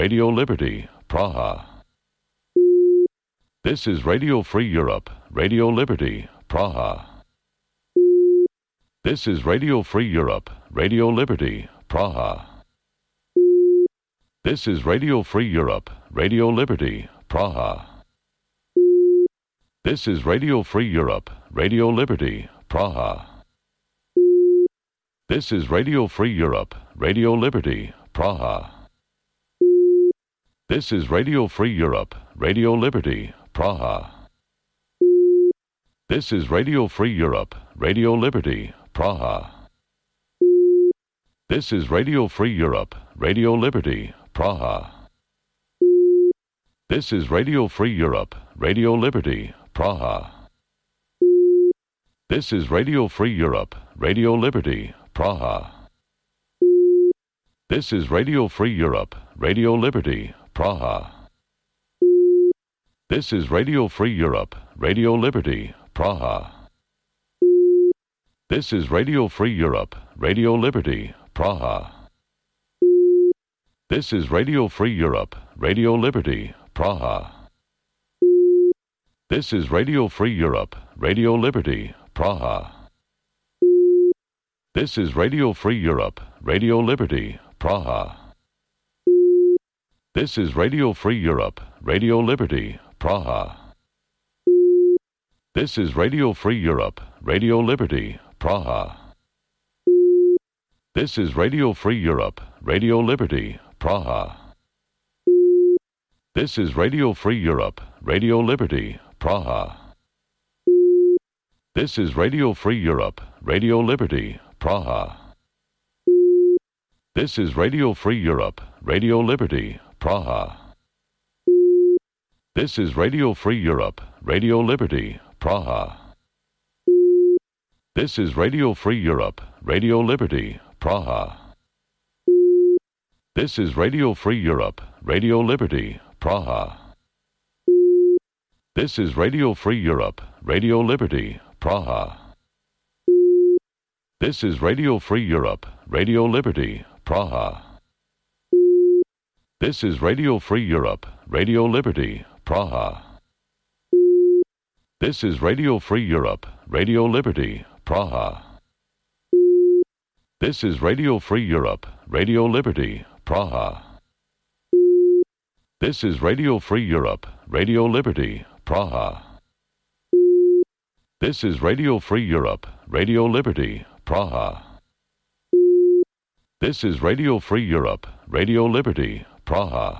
Radio Liberty, Praha. This is Radio Free Europe, Radio Liberty, Praha. This is Radio Free Europe, Radio Liberty, Praha. This is Radio Free Europe, Radio Liberty, Praha. This is Radio Free Europe, Radio Liberty, Praha. This is Radio Free Europe, Radio Liberty, Praha. This is Radio Free Europe, Radio Liberty, Praha. This is Radio Free Europe, Radio Liberty, Praha. This is Radio Free Europe, Radio Liberty, Praha. This is Radio Free Europe, Radio Liberty, Praha. This is Radio Free Europe, Radio Liberty, Praha. This is Radio Free Europe, Radio Liberty, Praha. This is Radio Free Europe, Radio Liberty, Praha. This is Radio Free Europe, Radio Liberty, Praha. This is Radio Free Europe, Radio Liberty, Praha. This is Radio Free Europe, Radio Liberty, Praha. This is Radio Free Europe, Radio Liberty, Praha. This is Radio Free Europe, Radio Liberty, Praha. This is Radio Free Europe, Radio Liberty, Praha. This is Radio Free Europe, Radio Liberty, Praha. This is Radio Free Europe, Radio Liberty, Praha. This is Radio Free Europe, Radio Liberty, Praha. This is Radio Free Europe, Radio Liberty, Praha. This is Radio Free Europe, Radio Liberty, Praha. This is Radio Free Europe, Radio Liberty, Praha. This is Radio Free Europe, Radio Liberty, Praha. This is Radio Free Europe, Radio Liberty, Praha. This is Radio Free Europe, Radio Liberty, Praha. This is Radio Free Europe, Radio Liberty, Praha. This is Radio Free Europe, Radio Liberty, Praha. This is Radio Free Europe, Radio Liberty, Praha. This is Radio Free Europe, Radio Liberty, Praha. This is Radio Free Europe, Radio Liberty, Praha. This is Radio Free Europe, Radio Liberty, Praha.